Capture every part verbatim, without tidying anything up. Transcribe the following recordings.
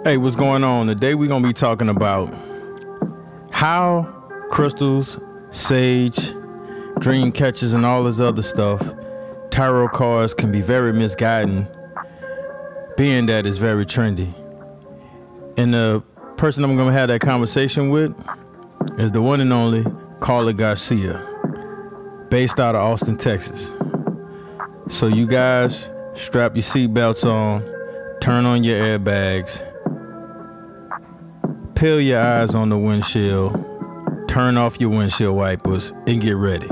Hey, what's going on? Today we're going to be talking about how crystals, sage, dream catchers, and all this other stuff, tarot cards can be very misguiding, being that it's very trendy. And the person I'm going to have that conversation with is the one and only Carla Garcia, based out of Austin, Texas. So you guys, strap your seatbelts on, turn on your airbags, peel your eyes on the windshield, turn off your windshield wipers, and get ready.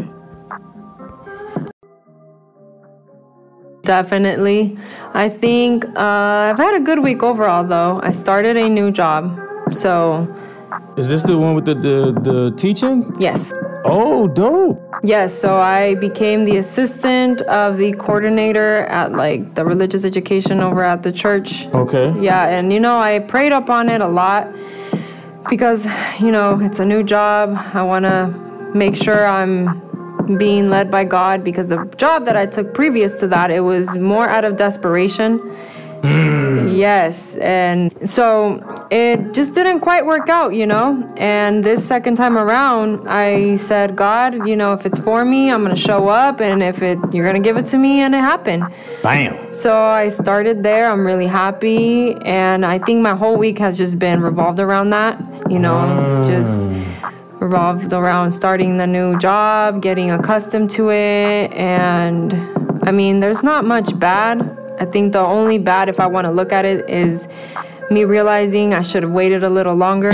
Definitely. I think uh, I've had a good week overall, though. I started a new job, so... Is this the one with the, the, the teaching? Yes. Oh, dope. Yes, so I became the assistant of the coordinator at, like, the religious education over at the church. Okay. Yeah, and, you know, I prayed up on it a lot because, you know, it's a new job. I want to make sure I'm being led by God, because the job that I took previous to that, it was more out of desperation. Mm. Yes, and so it just didn't quite work out, you know, and this second time around, I said, God, you know, if it's for me, I'm going to show up, and if it, you're going to give it to me, and it happened. Bam. So I started there. I'm really happy, and I think my whole week has just been revolved around that, you know, mm. just revolved around starting the new job, getting accustomed to it, and I mean, there's not much bad. I think the only bad, if I want to look at it, is me realizing I should have waited a little longer.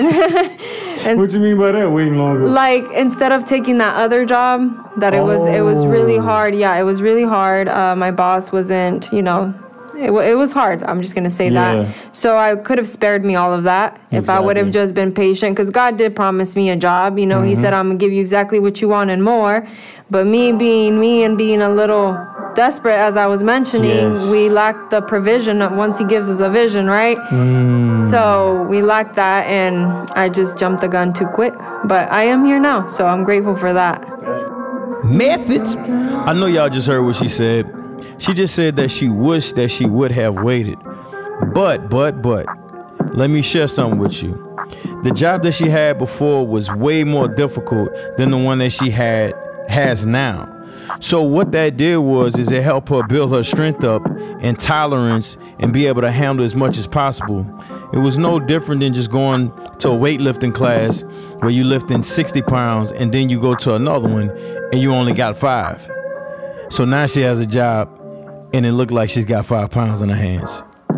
What do you mean by that, waiting longer? Like, instead of taking that other job, that it was oh. it was really hard. Yeah, it was really hard. Uh, my boss wasn't, you know, it, it was hard. I'm just going to say yeah. that. So I could have spared me all of that exactly. if I would have just been patient, because God did promise me a job. You know, mm-hmm. He said, I'm going to give you exactly what you want and more. But me being me and being a little desperate, as I was mentioning, yes. we lacked the provision of once He gives us a vision, right? Mm. So we lacked that, and I just jumped the gun too quick. But I am here now, so I'm grateful for that. Methods. I know y'all just heard what she said. She just said that she wished that she would have waited. But, but, but, let me share something with you. The job that she had before was way more difficult than the one that she had has now. So what that did was is it helped her build her strength up and tolerance and be able to handle as much as possible. It was no different than just going to a weightlifting class where you lifting sixty pounds and then you go to another one and you only got five. So now she has a job and it looked like she's got five pounds in her hands.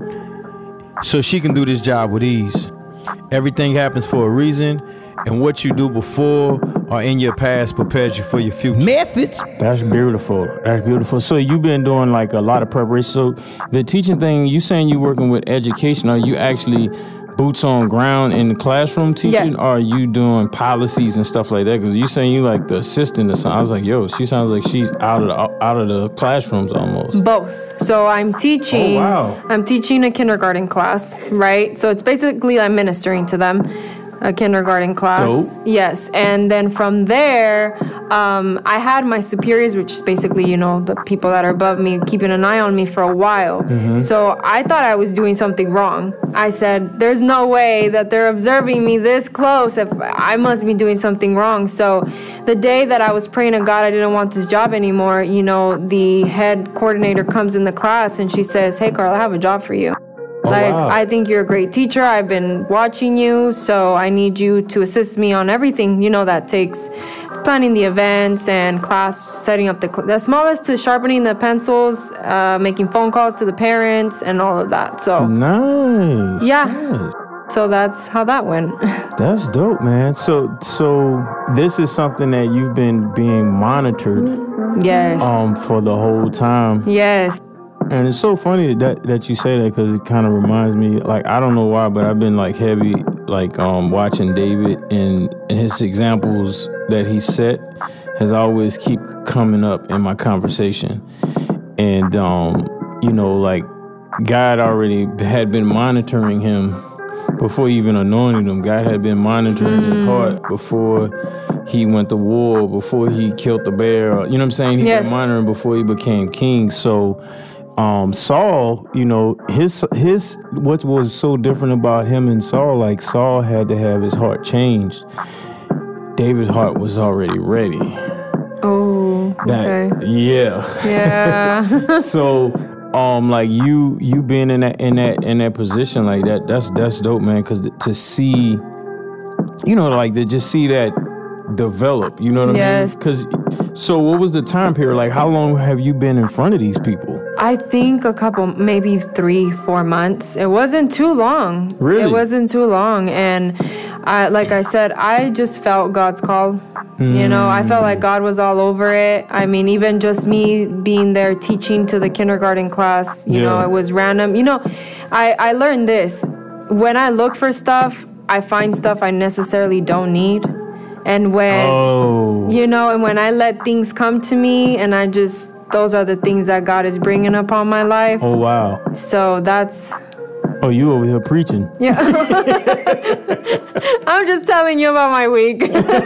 So she can do this job with ease. Everything happens for a reason, and what you do before or in your past prepares you for your future. Methods. That's beautiful. That's beautiful. So you've been doing like a lot of preparation. So the teaching thing, you saying you working with education, are you actually boots on ground in the classroom teaching, yeah. or are you doing policies and stuff like that? Because you saying you like the assistant or something. I was like, yo, she sounds like she's out of the, out of the classrooms almost. Both. So I'm teaching. Oh, wow. I'm teaching a kindergarten class, right? So it's basically I'm ministering to them. A kindergarten class. Dope. Yes. And then from there, um, I had my superiors, which is basically, you know, the people that are above me, keeping an eye on me for a while. Mm-hmm. So I thought I was doing something wrong. I said, there's no way that they're observing me this close. If I must be doing something wrong. So the day that I was praying to God, I didn't want this job anymore. You know, the head coordinator comes in the class and she says, hey, Carl, I have a job for you. Oh, like, wow. I think you're a great teacher. I've been watching you, so I need you to assist me on everything, you know, that takes planning the events and class, setting up the, cl- the smallest to sharpening the pencils, uh, making phone calls to the parents and all of that. So nice. Yeah. Nice. So that's how that went. That's dope, man. So, so this is something that you've been being monitored. Yes. Um, for the whole time. Yes. And it's so funny that that you say that, because it kind of reminds me, like, I don't know why, but I've been like heavy, like um watching David, and, and his examples that he set has always keep coming up in my conversation. And um you know, like, God already had been monitoring him before he even anointed him. God had been monitoring mm. his heart before he went to war, before he killed the bear. You know what I'm saying? He yes. been monitoring before he became king. So um, Saul, you know, his his what was so different about him and Saul, like Saul had to have his heart changed. David's heart was already ready. Oh, okay. That, yeah. Yeah. So, um, like you, you being in that, in that, in that position like that, that's, that's dope, man. Cause to see, you know, like to just see that develop, you know what yes. I mean? Cause, so what was the time period? Like, how long have you been in front of these people? I think a couple, maybe three, four months. It wasn't too long. Really? It wasn't too long. And I, like I said, I just felt God's call. Mm. You know, I felt like God was all over it. I mean, even just me being there teaching to the kindergarten class, you yeah. know, it was random. You know, I, I learned this. When I look for stuff, I find stuff I necessarily don't need. And when, oh. you know, and when I let things come to me and I just, those are the things that God is bringing upon my life. Oh, wow. So that's... Oh, you over here preaching. Yeah. I'm just telling you about my week.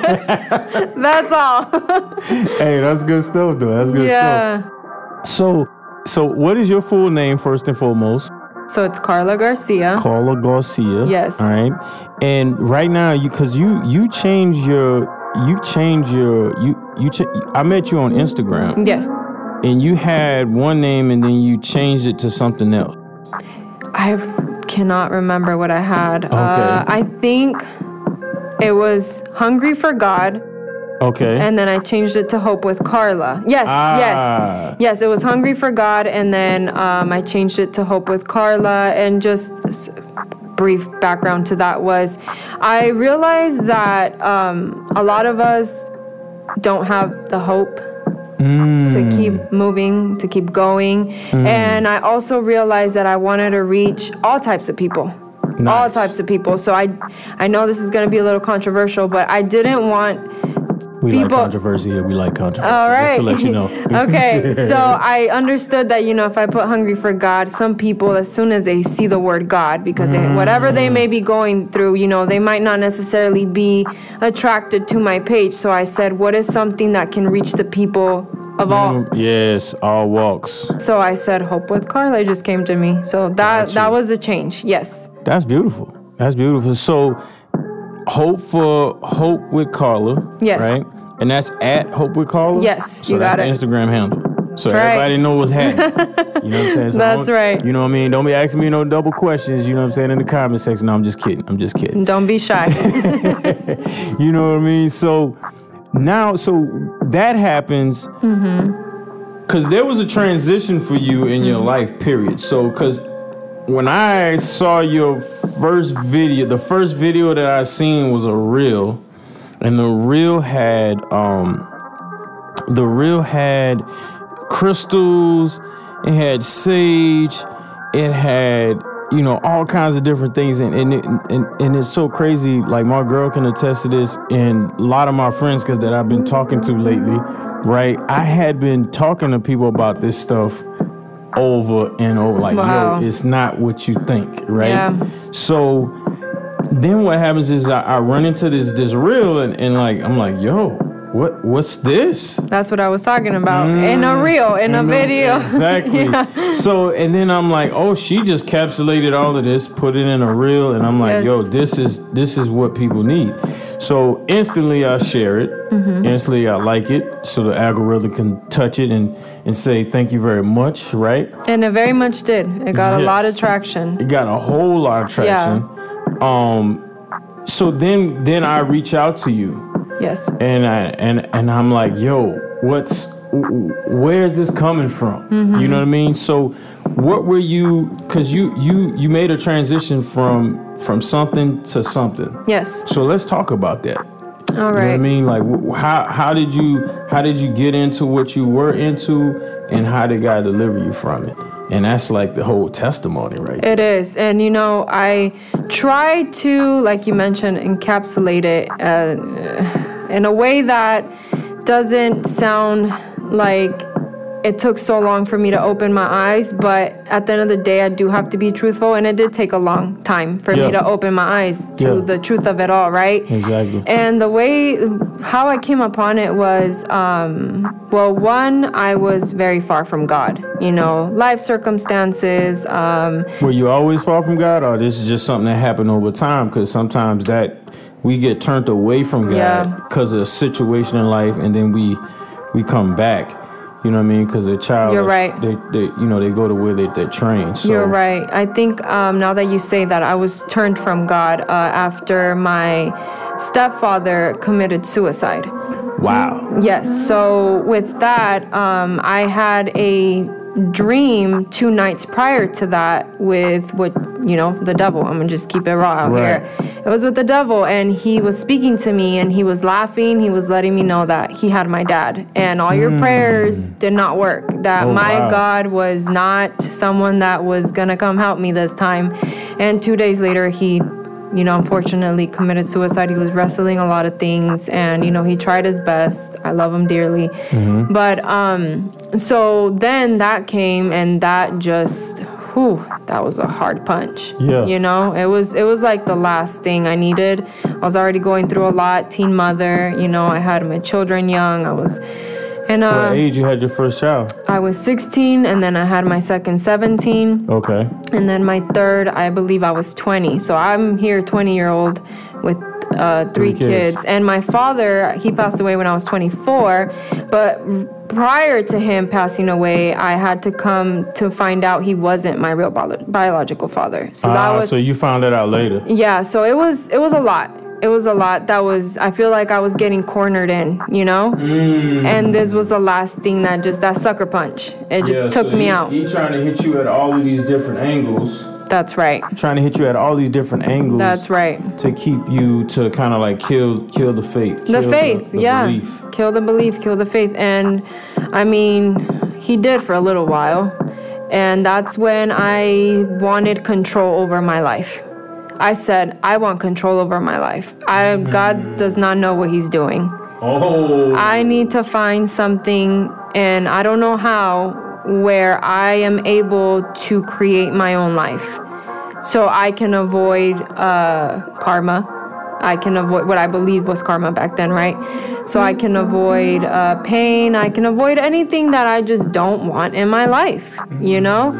That's all. Hey, that's good stuff, though. That's good yeah. stuff. So, so what is your full name, first and foremost? So it's Carla Garcia. Carla Garcia. Yes. All right. And right now, you because you you change your you change your you you. Ch- I met you on Instagram. Yes. And you had one name, and then you changed it to something else. I cannot remember what I had. Okay. Uh, I think it was Hungry for God. Okay. And then I changed it to Hope with Carla. Yes, ah. yes. Yes, it was Hungry for God, and then um, I changed it to Hope with Carla. And just brief background to that was I realized that um, a lot of us don't have the hope mm. to keep moving, to keep going. Mm. And I also realized that I wanted to reach all types of people. Nice. All types of people. So I, I know this is going to be a little controversial, but I didn't want... We people, like controversy here. We like controversy. All right. Just to let you know. Okay. So I understood that, you know, if I put Hungry for God, some people, as soon as they see the word God, because mm. they, whatever they may be going through, you know, they might not necessarily be attracted to my page. So I said, what is something that can reach the people of all? Yes, all walks. So I said, Hope with Carla. It just came to me. So that that was the change. Yes. That's beautiful. That's beautiful. So Hope for Hope with Carla. Yes. Right? And that's at Hope with Carla? Yes, so you got it. So that's the Instagram handle. So that's everybody right. know what's happening. You know what I'm saying? So that's right. You know what I mean? Don't be asking me no double questions, you know what I'm saying, in the comment section. No, I'm just kidding. I'm just kidding. Don't be shy. You know what I mean? So now, so that happens because mm-hmm. there was a transition for you in your mm-hmm. life, period. So, because when I saw your first video, the first video that I seen was a reel, and the reel had um, the reel had crystals, it had sage, it had, you know, all kinds of different things, and and it, and, and it's so crazy. Like, my girl can attest to this, and a lot of my friends, because that I've been talking to lately, right? I had been talking to people about this stuff over and over, like, wow. yo, it's not what you think, right? Yeah. So then what happens is I, I run into this this reel, and, and like I'm like, yo, what what's this? That's what I was talking about. Mm, in a reel, in, in a video. Exactly. Yeah. So, and then I'm like, oh, she just capsulated all of this, put it in a reel, and I'm like, yes. yo, this is this is what people need. So instantly I share it. Mm-hmm. Instantly I like it, so the algorithm can touch it and, and say thank you very much, right? And it very much did. It got yes. a lot of traction. It got a whole lot of traction. Yeah. Um. So then then I reach out to you. Yes. And I and and I'm like, yo, what's where is this coming from? Mm-hmm. You know what I mean? So what were you, because you you you made a transition from from something to something. Yes. So let's talk about that. All right. You know what I mean? Like, how how did you how did you get into what you were into, and how did God deliver you from it? And that's like the whole testimony, right? It is. And, you know, I try to, like you mentioned, encapsulate it uh, in a way that doesn't sound like it took so long for me to open my eyes, but at the end of the day, I do have to be truthful, and it did take a long time for yeah. me to open my eyes to yeah. the truth of it all, right? Exactly. And the way, how I came upon it was, um, well, one, I was very far from God, you know, life circumstances. Um, Were you always far from God, or this is just something that happened over time? Because sometimes that, we get turned away from God because yeah. of a situation in life, and then we we come back. You know what I mean? Because a child, You're right. they, they, you know, they go to where they, they're trained. So. You're right. I think um, now that you say that, I was turned from God uh, after my stepfather committed suicide. Wow. Yes. So with that, um, I had a dream two nights prior to that with what you know the devil. I'm gonna just keep it raw out right. here. It was with the devil, and he was speaking to me, and he was laughing. He was letting me know that he had my dad, and all your mm. prayers did not work. That oh, my wow. God was not someone that was gonna come help me this time. And two days later, he you know, unfortunately committed suicide. He was wrestling a lot of things, and, you know, he tried his best. I love him dearly. Mm-hmm. But, um, so then that came, and that just, whew, that was a hard punch. Yeah. You know, it was, it was like the last thing I needed. I was already going through a lot, teen mother, you know, I had my children young. I was, and, uh, what age you had your first child? I was sixteen, and then I had my second seventeen. Okay. And then my third, I believe I was twenty. So I'm here, twenty-year-old with uh, three, three kids. kids. And my father, he passed away when I was twenty-four. But prior to him passing away, I had to come to find out he wasn't my real bio- biological father. So uh, that was. So you found that out later. Yeah. So it was. It was a lot. It was a lot that was, I feel like I was getting cornered in, you know? Mm. And this was the last thing that just, that sucker punch. It just yeah, took so me he, out. He trying to hit you at all of these different angles. That's right. Trying to hit you at all these different angles. That's right. To keep you to kind of like kill kill the faith. The kill faith, the, the yeah. Belief. Kill the belief, kill the faith. And I mean, he did for a little while. And that's when I wanted control over my life. I said, I want control over my life. I, God does not know what he's doing. Oh. I need to find something, and I don't know how, where I am able to create my own life. So I can avoid uh, karma. I can avoid what I believe was karma back then, right? So I can avoid uh, pain. I can avoid anything that I just don't want in my life, you know?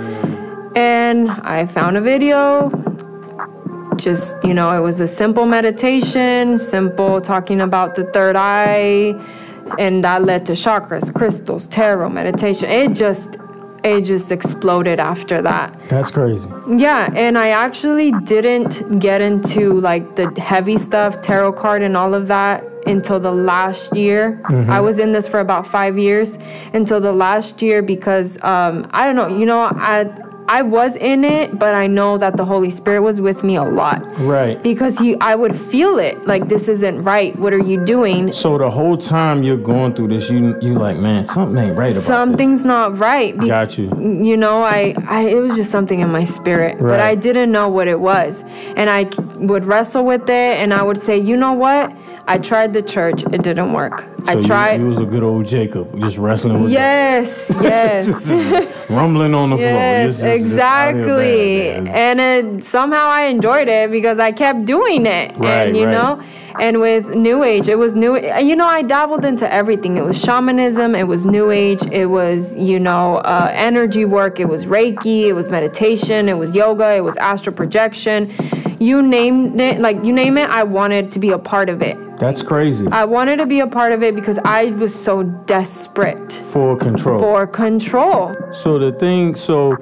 And I found a video. Just, you know, it was a simple meditation, simple talking about the third eye, and that led to chakras, crystals, tarot, meditation. It just, it just exploded after that. That's crazy. Yeah, and I actually didn't get into like the heavy stuff, tarot card and all of that until the last year. Mm-hmm. I was in this for about five years until the last year because, um, I don't know, you know, I... I was in it, but I know that the Holy Spirit was with me a lot. Right. Because he, I would feel it. Like, this isn't right. What are you doing? So the whole time you're going through this, you you like, man, something ain't right about Something's this. not right. Be- Got you. You know, I, I it was just something in my spirit. Right. But I didn't know what it was. And I would wrestle with it, and I would say, you know what? I tried the church. It didn't work. So I tried. You, you was a good old Jacob, just wrestling with Yes, the, yes. just, just rumbling on the yes, floor. Just, just, exactly. Just and it, somehow I enjoyed it because I kept doing it. Right, and, you right. know, and with New Age, it was New You know, I dabbled into everything. It was shamanism. It was New Age. It was, you know, uh, energy work. It was Reiki. It was meditation. It was yoga. It was astral projection. You named it, like, you name it, I wanted to be a part of it. That's crazy. I wanted to be a part of it because I was so desperate. For control. For control. So the thing, so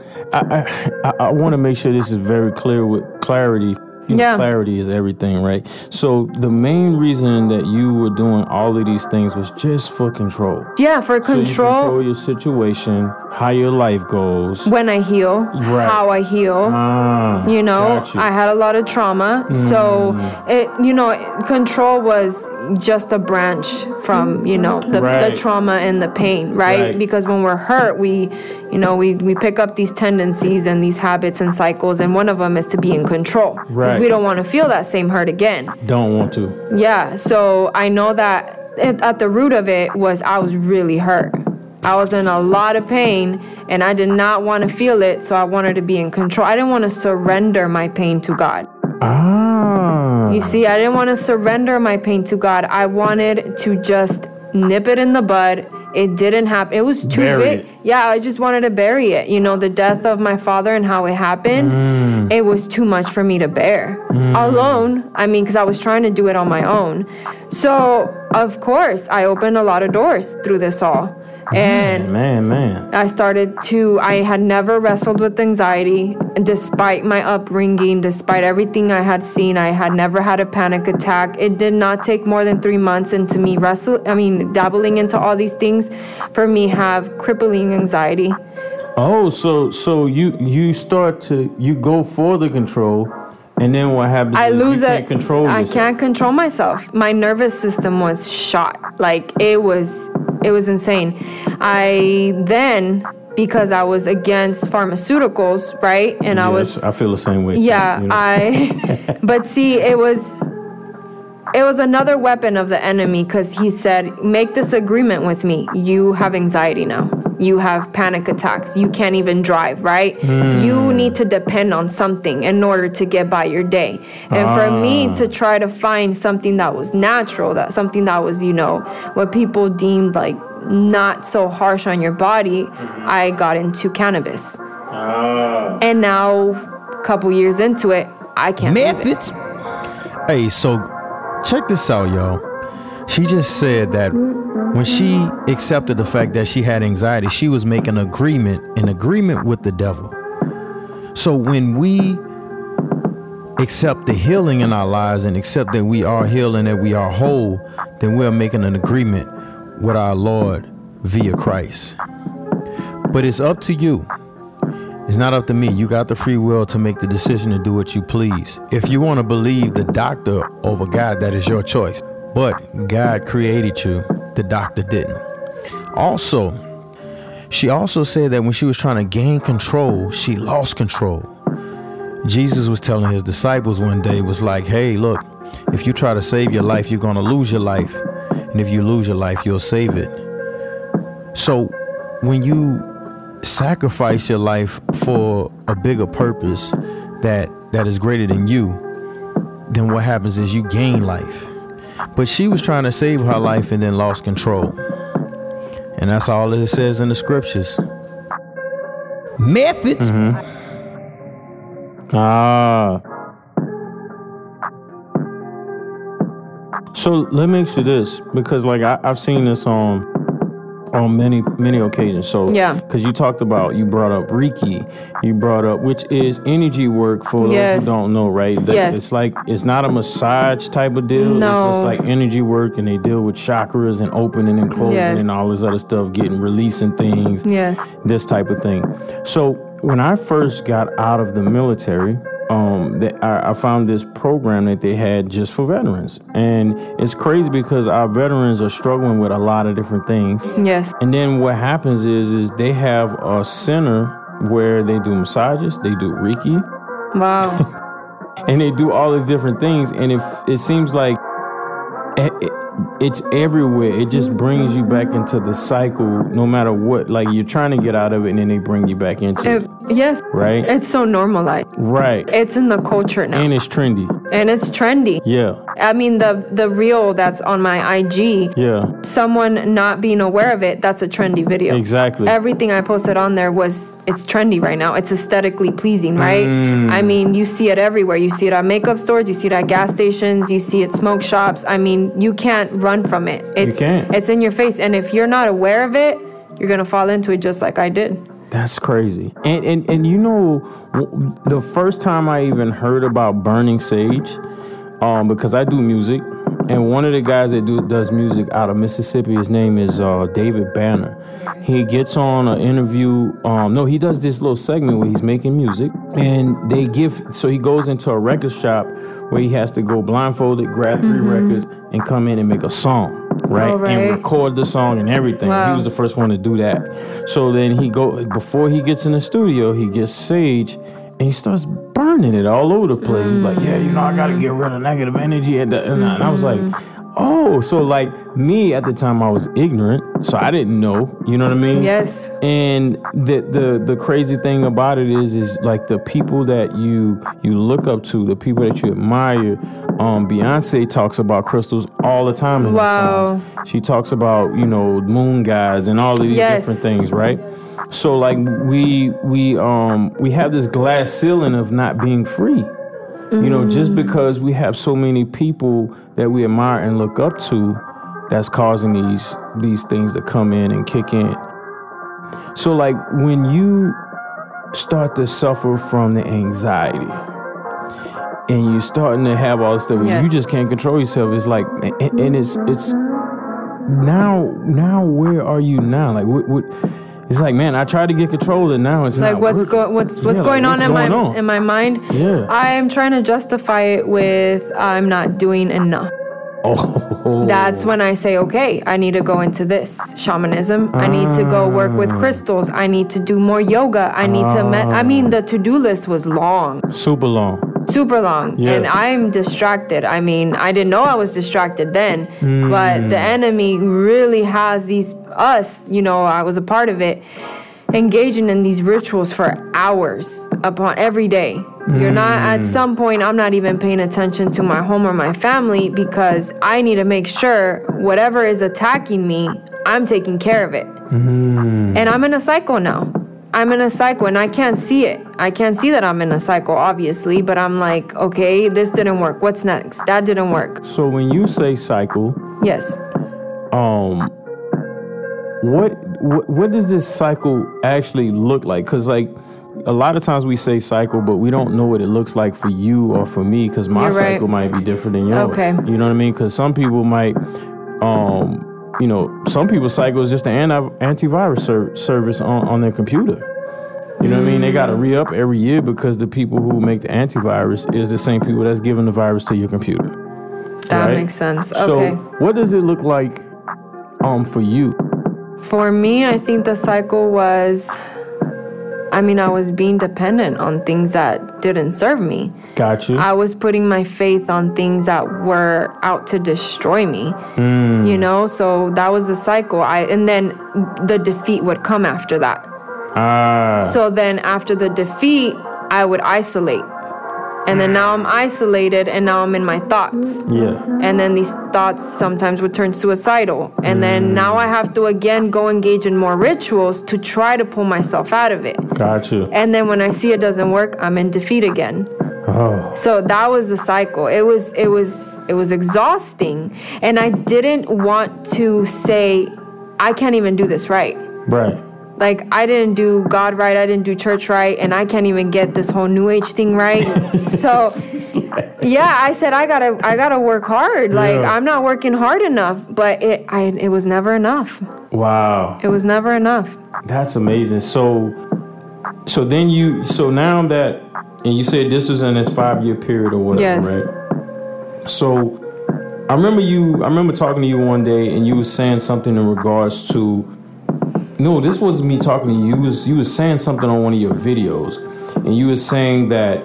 I I, I want to make sure this is very clear with clarity. You know, yeah. Clarity is everything, right? So the main reason that you were doing all of these things was just for control. Yeah, for control. So you control your situation, how your life goes. When I heal, right. how I heal. Ah, you know, you. I had a lot of trauma. Mm. So, it, you know, control was just a branch from, you know, the, right. the trauma and the pain, right? right? Because when we're hurt, we, you know, we, we pick up these tendencies and these habits and cycles, and one of them is to be in control. Right. We don't want to feel that same hurt again. Don't want to. Yeah. So I know that at the root of it was I was really hurt. I was in a lot of pain, and I did not want to feel it, so I wanted to be in control. I didn't want to surrender my pain to God. Ah. You see, I didn't want to surrender my pain to God. I wanted to just nip it in the bud. It didn't happen. It was too Bury big. it. Yeah, I just wanted to bury it. You know, the death of my father and how it happened, Mm. it was too much for me to bear. Mm. Alone, I mean, because I was trying to do it on my own. So, of course, I opened a lot of doors through this all. And Man, man. I started to, I had never wrestled with anxiety, despite my upbringing, despite everything I had seen. I had never had a panic attack. It did not take more than three months into me wrestle, I mean, dabbling into all these things for me have crippling anxiety. Oh, so so you you start to you go for the control, and then what happens? I is lose you can't it. control I yourself. can't control myself. My nervous system was shot. Like it was, it was insane. I then, because I was against pharmaceuticals, right? And I was, Yes, I feel the same way. Too, yeah, you know? I. But see, it was, it was another weapon of the enemy because he said, "Make this agreement with me. You have anxiety now. You have panic attacks. You can't even drive, right? Mm. You need to depend on something in order to get by your day." And ah. for me to try to find something that was natural, that something that was, you know, what people deemed like not so harsh on your body, mm-hmm. I got into cannabis. Ah. And now, a couple years into it, I can't Methods. Hey, so check this out, y'all. She just said that when she accepted the fact that she had anxiety, she was making an agreement, an agreement with the devil. So when we accept the healing in our lives and accept that we are healed and that we are whole, then we're making an agreement with our Lord via Christ. But it's up to you. It's not up to me. You got the free will to make the decision to do what you please. If you want to believe the doctor over God, that is your choice. But God created you. The doctor didn't. Also, she also said that when she was trying to gain control, she lost control. Jesus was telling his disciples one day, was like, hey, look, if you try to save your life, you're going to lose your life. And if you lose your life, you'll save it. So when you sacrifice your life for a bigger purpose that that is greater than you, then what happens is you gain life. But she was trying to save her life and then lost control. And that's all it says in the scriptures. Methods. Mm-hmm. Ah. So let me ask you this, because like I, I've seen this on on many many occasions. So Yeah. because you talked about, you brought up Reiki, you brought up, which is energy work for Yes. those who don't know, right? That Yes. It's like, it's not a massage type of deal. No. It's just like energy work, and they deal with chakras and opening and closing Yes. and all this other stuff, getting releasing things, Yeah. this type of thing. So when I first got out of the military, um, that I, I found this program that they had just for veterans, and it's crazy because our veterans are struggling with a lot of different things. Yes. And then what happens is, is they have a center where they do massages, they do Reiki, Wow. and they do all these different things. And if it seems like it, it, it's everywhere, it just brings you back into the cycle, no matter what. Like, you're trying to get out of it, and then they bring you back into it. It- yes. Right? It's so normalized. Right. It's in the culture now. And it's trendy. And it's trendy. Yeah. I mean, the the reel that's on my I G, Yeah. someone not being aware of it, that's a trendy video. Exactly. Everything I posted on there was, it's trendy right now. It's aesthetically pleasing, right? Mm. I mean, you see it everywhere. You see it at makeup stores, you see it at gas stations, you see it smoke shops. I mean, you can't run from it. It's, can't. It's in your face. And if you're not aware of it, you're going to fall into it just like I did. That's crazy. And, and and you know, w- the first time I even heard about burning sage, um, because I do music, and one of the guys that do does music out of Mississippi, his name is uh, David Banner. He gets on an interview. Um, no, he does this little segment where he's making music, and they give. So he goes into a record shop where he has to go blindfolded, grab three Mm-hmm. records, and come in and make a song. Right? Oh, right. And record the song and everything. Wow. He was the first one to do that. So then he go before he gets in the studio, he gets sage and he starts burning it all over the place. He's like, yeah, you know, I gotta get rid of negative energy. And, and, I, and I was like, Oh, so like me at the time, I was ignorant, so I didn't know. You know what I mean? Yes. And the the the crazy thing about it is, is like the people that you you look up to, the people that you admire. Um, Beyonce talks about crystals all the time in wow. her songs. She talks about, you know, moon guys and all of these yes. different things, right? So like we we um we have this glass ceiling of not being free. You know, just because we have so many people that we admire and look up to, that's causing these these things to come in and kick in. So like when you start to suffer from the anxiety and you're starting to have all this stuff, yes. you just can't control yourself. It's like, and, and it's it's now now where are you now? Like what what? It's like, man, I tried to get control, and now it's like not what's working. going what's what's yeah, going like, on what's in going my on? in my mind. Yeah, I'm trying to justify it with I'm not doing enough. Oh, that's when I say, okay, I need to go into this shamanism. I need to go work with crystals. I need to do more yoga. I need to. Met- I mean, the to-do list was long, super long. Super long. Yeah. And I'm distracted. I mean, I didn't know I was distracted then, mm. but the enemy really has these, us, you know, I was a part of it, engaging in these rituals for hours upon every day. Mm. You're not, at some point, I'm not even paying attention to my home or my family because I need to make sure whatever is attacking me, I'm taking care of it. Mm. And I'm in a cycle now. I'm in a cycle and I can't see it. I can't see that I'm in a cycle, obviously, but I'm like, okay, this didn't work. What's next? That didn't work. So when you say cycle, yes. Um, what what, what does this cycle actually look like? Because like a lot of times we say cycle, but we don't know what it looks like for you or for me because my You're cycle right. might be different than yours. Okay. You know what I mean? Because some people might, um, you know, some people's cycle is just an anti- antivirus ser- service on, on their computer. You know mm. what I mean? They got to re-up every year because the people who make the antivirus is the same people that's giving the virus to your computer. That right? makes sense. Okay. So what does it look like um, for you? For me, I think the cycle was, I mean, I was being dependent on things that didn't serve me. Got you. I was putting my faith on things that were out to destroy me. Mm. You know, so that was the cycle. I and then the defeat would come after that. Ah. So then after the defeat, I would isolate. And then now I'm isolated and now I'm in my thoughts. Yeah. And then these thoughts sometimes would turn suicidal. And mm. then now I have to again go engage in more rituals to try to pull myself out of it. Got you. And then when I see it doesn't work, I'm in defeat again. Oh. So that was the cycle. It was it was it was exhausting. And I didn't want to say, I can't even do this right. Right. Like, I didn't do God right, I didn't do church right, and I can't even get this whole New Age thing right. So, yeah, I said, I gotta I gotta work hard. Like, yeah. I'm not working hard enough. But it I, it was never enough. Wow. It was never enough. That's amazing. So, so then you, so now that, and you said this was in this five-year period or whatever, yes. right? So, I remember you, I remember talking to you one day, and you were saying something in regards to, no, this wasn't me talking to you. You was you was saying something on one of your videos, and you was saying that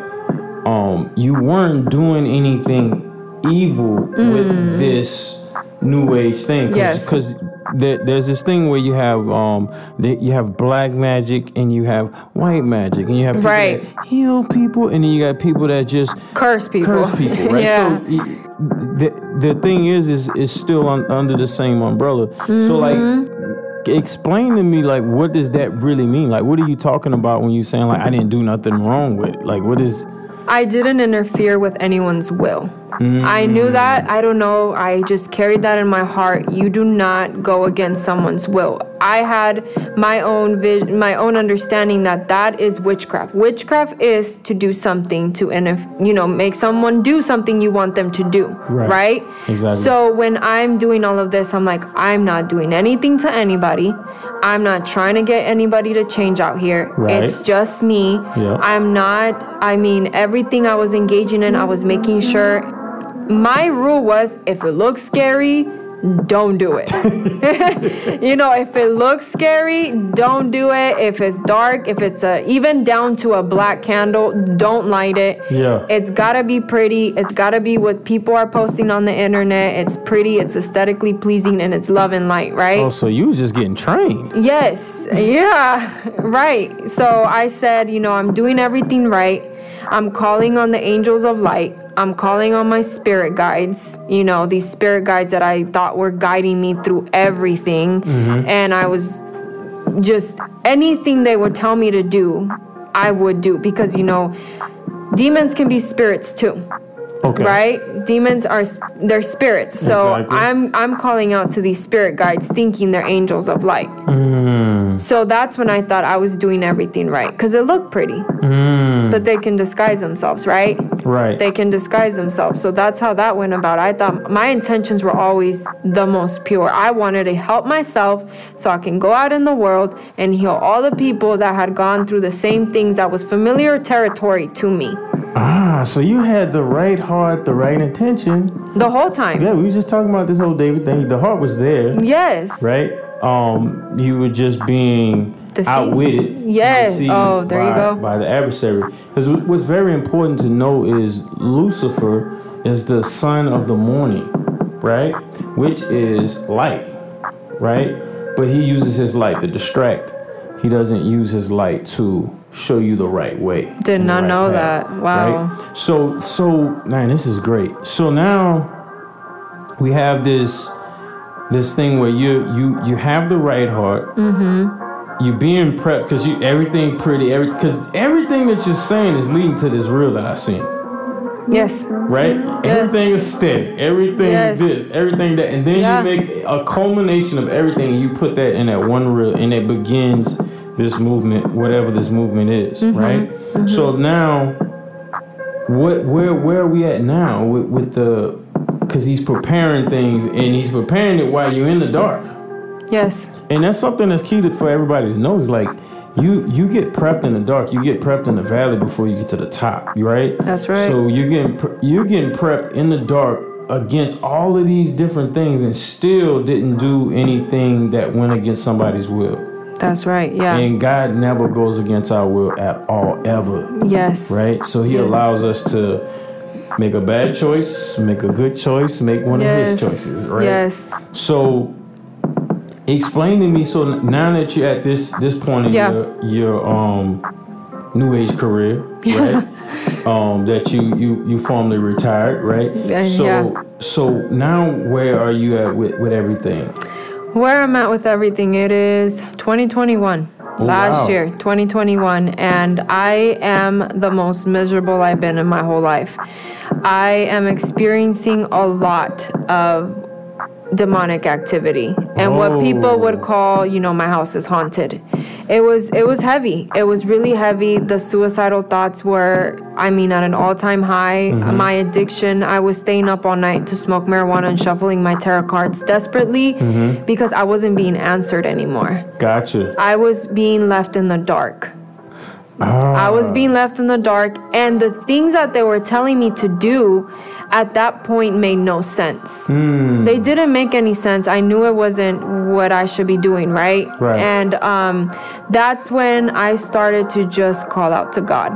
um, you weren't doing anything evil mm. with this New Age thing. Cause, yes. Because there, there's this thing where you have um, the, you have black magic and you have white magic, and you have people right. that heal people, and then you got people that just curse people. Curse people, right? Yeah. So the the thing is, is is still on, under the same umbrella. Mm-hmm. So like. Explain to me, like, what does that really mean? Like, what are you talking about when you're saying, like, I didn't do nothing wrong with it? Like, what is... I didn't interfere with anyone's will. Mm. I knew that. I don't know. I just carried that in my heart. You do not go against someone's will. I had my own vis- my own understanding that that is witchcraft. Witchcraft is to do something to, interf- you know, make someone do something you want them to do. Right. right? Exactly. So when I'm doing all of this, I'm like, I'm not doing anything to anybody. I'm not trying to get anybody to change out here. Right. It's just me. Yep. I'm not, I mean, everything I was engaging in, I was making sure. My rule was, if it looks scary, don't do it. You know, if it looks scary, don't do it. If it's dark, if it's a, even down to a black candle, don't light it. Yeah. It's gotta be pretty. It's gotta be what people are posting on the internet. It's pretty, it's aesthetically pleasing, and it's love and light, right? Oh, so you was just getting trained. Yes. Yeah. Right. So I said, you know, I'm doing everything right. I'm calling on the angels of light. I'm calling on my spirit guides, you know, these spirit guides that I thought were guiding me through everything. Mm-hmm. And I was just, anything they would tell me to do, I would do. Because, you know, demons can be spirits too. Okay. Right? Demons are, they're spirits. So exactly. I'm I'm calling out to these spirit guides thinking they're angels of light. Mm. So that's when I thought I was doing everything right. Because it looked pretty. Mm. But they can disguise themselves, right? Right. They can disguise themselves. So that's how that went about. I thought my intentions were always the most pure. I wanted to help myself so I can go out in the world and heal all the people that had gone through the same things that was familiar territory to me. Ah, so you had the right heart, the right intention. The whole time. Yeah, we were just talking about this whole David thing. The heart was there. Yes. Right? Um, you were just being deceived. Outwitted. Yes. Oh, there by, you go. By the adversary. Because what's very important to know is Lucifer is the son of the morning, right? Which is light, right? But he uses his light to distract. He doesn't use his light to show you the right way. Did not right know path, that. Wow. Right? So, so man, this is great. So now we have this this thing where you you you have the right heart. Mm-hmm. You're being prepped because you everything pretty. Every because everything that you're saying is leading to this reel that I seen. Yes. Right? Yes. Everything is steady. Everything yes. this, everything that. And then yeah. you make a culmination of everything and you put that in that one reel and it begins this movement, whatever this movement is, mm-hmm. right? Mm-hmm. So now, what, where, where are we at now with, with the, because he's preparing things and he's preparing it while you're in the dark. Yes. And that's something that's key to, for everybody to know is like, You you get prepped in the dark. You get prepped in the valley before you get to the top, right? That's right. So you're getting you're getting prepped in the dark against all of these different things, and still didn't do anything that went against somebody's will. That's right. Yeah. And God never goes against our will at all, ever. Yes. Right. So He yeah. allows us to make a bad choice, make a good choice, make one yes. of His choices. Right. Yes. So. Explain to me, so now that you're at this this point in yeah. your your um new age career, right? um, that you you you formally retired, right? Yeah, so yeah. so now where are you at with, with everything? Where I'm at with everything, it is twenty twenty-one. Oh, last wow. year, twenty twenty-one, and I am the most miserable I've been in my whole life. I am experiencing a lot of demonic activity and oh. what people would call, you know, my house is haunted. It was it was heavy. It was really heavy. The suicidal thoughts were, I mean, at an all-time high. Mm-hmm. My addiction, I was staying up all night to smoke marijuana and shuffling my tarot cards desperately mm-hmm. because I wasn't being answered anymore. Gotcha. I was being left in the dark. Ah. I was being left in the dark, and the things that they were telling me to do at that point made no sense. Mm. They didn't make any sense. I knew it wasn't what I should be doing, right? Right. And um, that's when I started to just call out to God.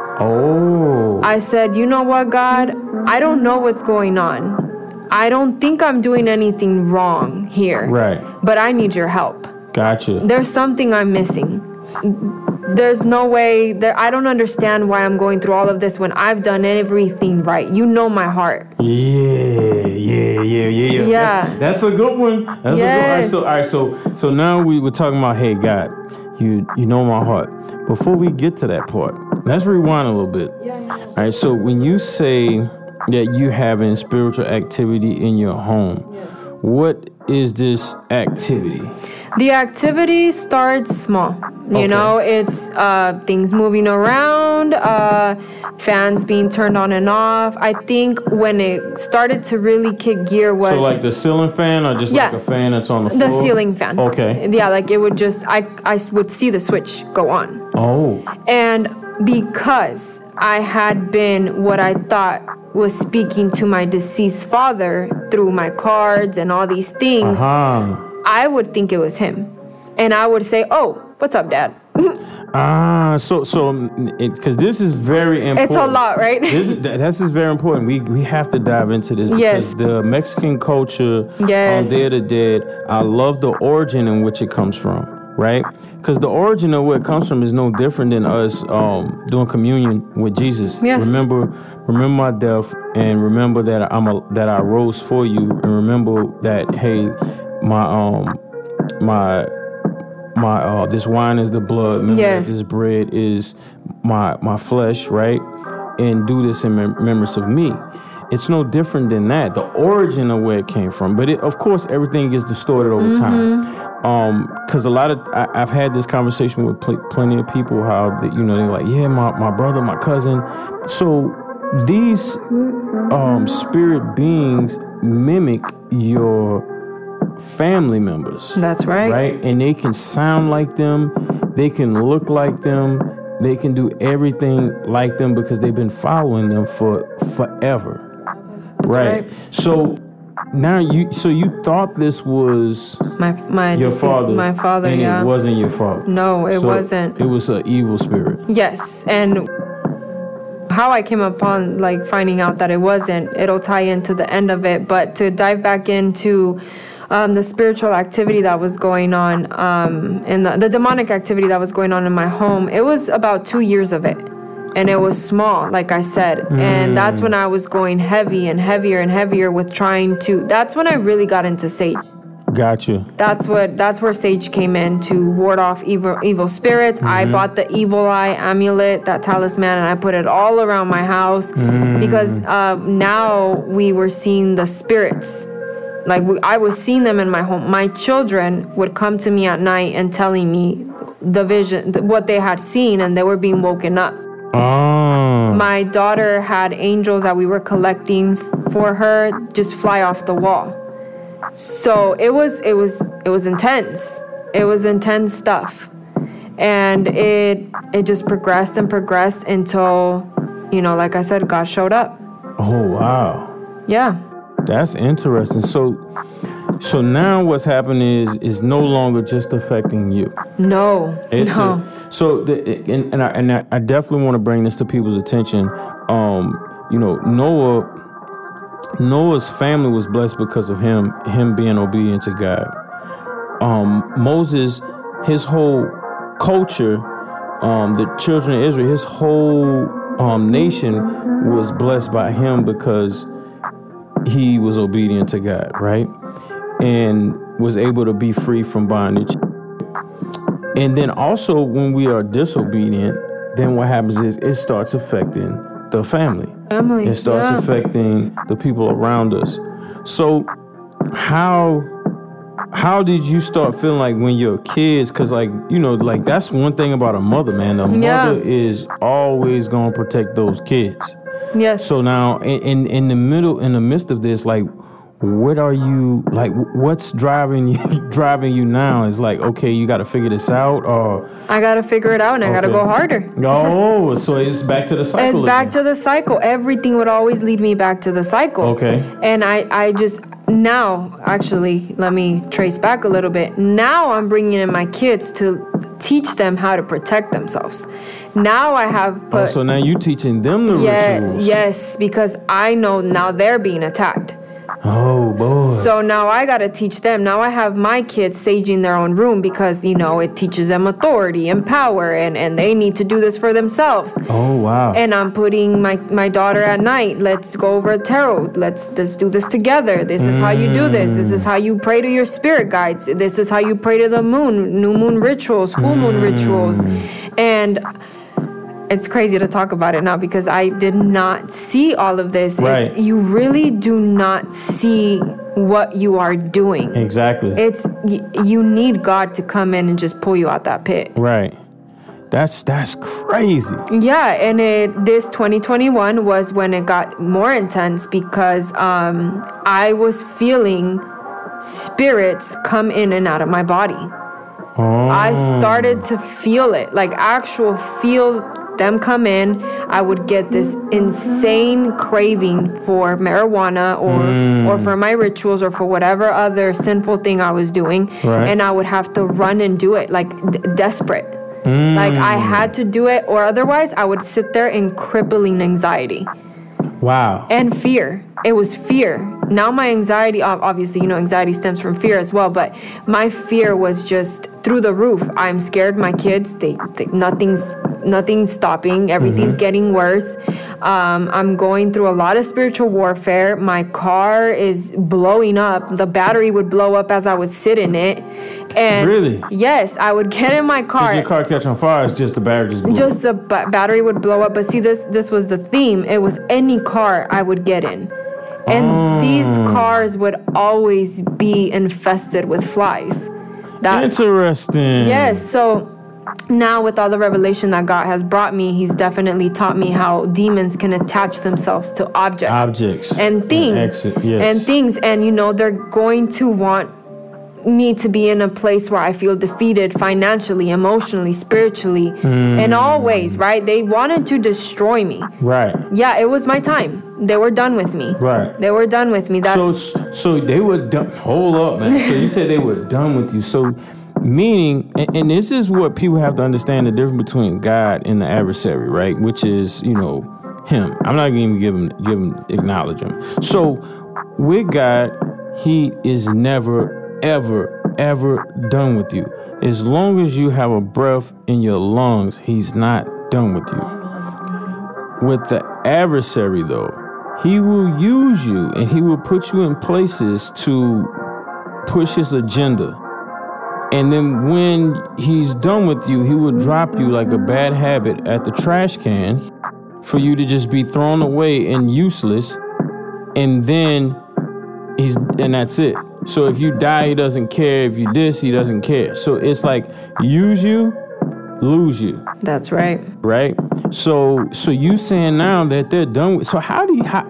Oh. I said, you know what, God? I don't know what's going on. I don't think I'm doing anything wrong here. Right. But I need your help. Gotcha. There's something I'm missing. There's no way that I don't understand why I'm going through all of this when I've done everything right. You know my heart. Yeah, yeah, yeah, yeah, yeah. Yeah. That's, that's a good one. That's yes. a good one. All right, so, all right, so, so now we were talking about, hey, God, you, you know my heart. Before we get to that part, let's rewind a little bit. Yeah, yeah. All right, so when you say that you having spiritual activity in your home, yes. what is this activity? The activity starts small. You okay. know, it's uh, things moving around, uh, fans being turned on and off. I think when it started to really kick gear was... So like the ceiling fan or just yeah, like a fan that's on the floor? The ceiling fan. Okay. Yeah, like it would just... I, I would see the switch go on. Oh. And because I had been what I thought was speaking to my deceased father through my cards and all these things, Uh-huh. I would think it was him. And I would say, oh, what's up, Dad? Ah, so so because this is very important. It's a lot, right? This is, this is very important. We we have to dive into this because Yes. the Mexican culture Yes. on Day of the Dead, I love the origin in which it comes from, right? Because the origin of where it comes from is no different than us um, doing communion with Jesus. Yes. Remember, remember my death, and remember that I'm a, that I rose for you, and remember that hey, my um my. My uh, this wine is the blood. Remember Yes. that this bread is my my flesh, right? And do this in mem- remembrance of me. It's no different than that. The origin of where it came from, but it, of course, everything gets distorted over Mm-hmm. time. Um, because a lot of I, I've had this conversation with pl- plenty of people how that you know they're like, yeah, my my brother, my cousin. So these um spirit beings mimic your family members. That's right. Right? And they can sound like them, they can look like them, they can do everything like them because they've been following them for forever. Right. right. So now you so you thought this was My my your deceased- father. My father, and yeah. it wasn't your father. No, it So wasn't. It was an evil spirit. Yes, and how I came upon like finding out that it wasn't, it'll tie into the end of it. But to dive back into um, the spiritual activity that was going on, um, and the, the demonic activity that was going on in my home, it was about two years of it. And it was small, like I said. Mm. And that's when I was going heavy and heavier and heavier with trying to, that's when I really got into Sage. Gotcha. That's what. That's where Sage came in to ward off evil, evil spirits. Mm-hmm. I bought the evil eye amulet, that talisman, and I put it all around my house mm. because uh, now we were seeing the spirits. Like we, I was seeing them in my home. My children would come to me at night and telling me the vision, what they had seen, and they were being woken up. Oh. My daughter had angels that we were collecting for her just fly off the wall. So it was it was it was intense. It was intense stuff. And it it just progressed and progressed until, you know, like I said, God showed up. Oh wow. Yeah. That's interesting. So so now what's happening is is no longer just affecting you. No. It's no. A, so the, and and I, and I definitely want to bring this to people's attention. Um, you know, Noah Noah's family was blessed because of him, him being obedient to God. Um, Moses, his whole culture, um, the children of Israel, his whole um, nation was blessed by him because he was obedient to God, right? And was able to be free from bondage. And then also when we are disobedient, then what happens is it starts affecting the family. Family. It starts yeah. affecting the people around us. So how how did you start feeling like when your kids, because like, you know, like that's one thing about a mother, man. A yeah. mother is always going to protect those kids. Yes. So now in, in, in the middle, in the midst of this, like, what are you, like, what's driving you, driving you now is like, okay, you got to figure this out, or? I got to figure it out and I got to go harder. Oh, so it's back to the cycle. It's back again. to the cycle. Everything would always lead me back to the cycle. Okay. And I, I just, now, actually, let me trace back a little bit. Now I'm bringing in my kids to teach them how to protect themselves. Now I have put... Oh, so now you teaching them the yeah, rituals. Yes, because I know now they're being attacked. Oh, boy. So now I got to teach them. Now I have my kids saging their own room because, you know, it teaches them authority and power, and, and they need to do this for themselves. Oh, wow. And I'm putting my, my daughter at night. Let's go over tarot. Let's, let's do this together. This is mm. how you do this. This is how you pray to your spirit guides. This is how you pray to the moon, new moon rituals, full mm. moon rituals. And it's crazy to talk about it now because I did not see all of this. Right. It's, you really do not see what you are doing. Exactly. It's y- you need God to come in and just pull you out that pit. Right. That's that's crazy. Yeah, and it this twenty twenty-one was when it got more intense because um, I was feeling spirits come in and out of my body. Oh. I started to feel it, like actual feel them come in, I would get this insane craving for marijuana or mm. or for my rituals or for whatever other sinful thing I was doing. Right. And I would have to run and do it, like d- desperate. Mm. Like I had to do it, or otherwise I would sit there in crippling anxiety. Wow. And fear. It was fear. Now my anxiety, obviously, you know, anxiety stems from fear as well, but my fear was just through the roof. I'm scared my kids, they, they nothing's nothing's stopping. Everything's mm-hmm. getting worse. Um, I'm going through a lot of spiritual warfare. My car is blowing up. The battery would blow up as I would sit in it. And really? Yes, I would get in my car. Did your car catch on fire? It's just the battery just blew Just up. the ba- battery would blow up. But see, this this was the theme. It was any car I would get in. And oh. these cars would always be infested with flies. That, Interesting. Yes, so now with all the revelation that God has brought me, he's definitely taught me how demons can attach themselves to objects. Objects. And things. And, exit, yes. and things. And, you know, they're going to want me to be in a place where I feel defeated financially, emotionally, spiritually, mm. in all ways, right? They wanted to destroy me. Right. Yeah, it was my time. They were done with me. Right. They were done with me. That so, so they were done. Hold up, man. So you said they were done with you. So, meaning, and, and this is what people have to understand: the difference between God and the adversary, right? Which is, you know, him. I'm not going to give him, give him, acknowledge him. So, with God, he is never, ever, ever done with you. As long as you have a breath in your lungs, he's not done with you. With the adversary, though, he will use you and he will put you in places to push his agenda. And then when he's done with you, he will drop you like a bad habit at the trash can for you to just be thrown away and useless. And then he's, and that's it. So if you die, he doesn't care. If you this, he doesn't care. So it's like use you, lose you. That's right. Right? So so you saying now that they're done with, so how do you, how,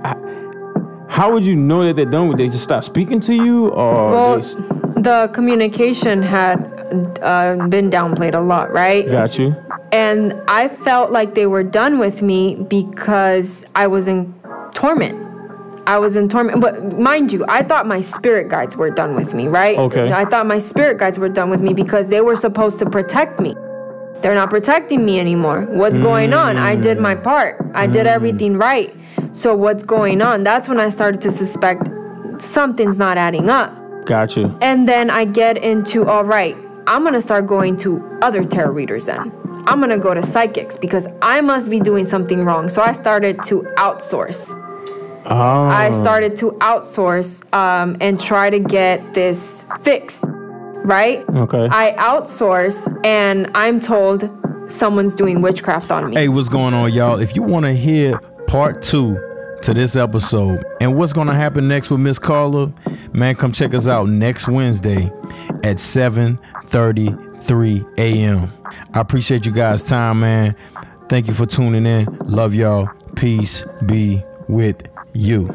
how would you know that they're done with? They just stop speaking to you, or well, they, the communication had uh, been downplayed a lot, right? Got you. And I felt like they were done with me because I was in torment. I was in torment. But mind you, I thought my spirit guides were done with me, right? Okay. I thought my spirit guides were done with me because they were supposed to protect me. They're not protecting me anymore. What's mm. going on? I did my part. I mm. did everything right. So what's going on? That's when I started to suspect something's not adding up. Gotcha. And then I get into, all right, I'm going to start going to other tarot readers then. I'm going to go to psychics because I must be doing something wrong. So I started to outsource. Oh. I started to outsource um, and try to get this fixed, right? Okay. I outsource and I'm told someone's doing witchcraft on me. Hey, what's going on, y'all? If you want to hear part two to this episode and what's going to happen next with Miss Carla, man, come check us out next Wednesday at seven thirty-three a.m. I appreciate you guys' time, man. Thank you for tuning in. Love y'all. Peace be with you.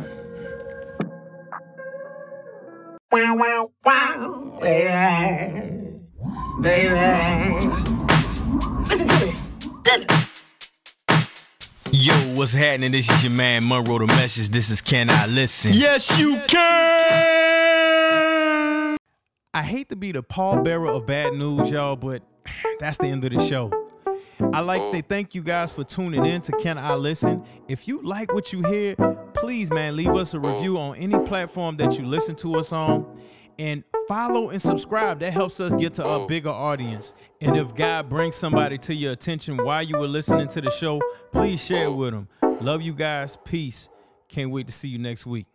Wow, wow, wow, baby, baby. Listen to me. Listen. Yo, what's happening? This is your man Monroe the Message. This is Can I Listen? Yes, you can. I hate to be the pallbearer of bad news, y'all, but that's the end of the show. I like to thank you guys for tuning in to Can I Listen. If you like what you hear, please, man, leave us a review on any platform that you listen to us on. And follow and subscribe. That helps us get to a bigger audience. And if God brings somebody to your attention while you were listening to the show, please share it with them. Love you guys. Peace. Can't wait to see you next week.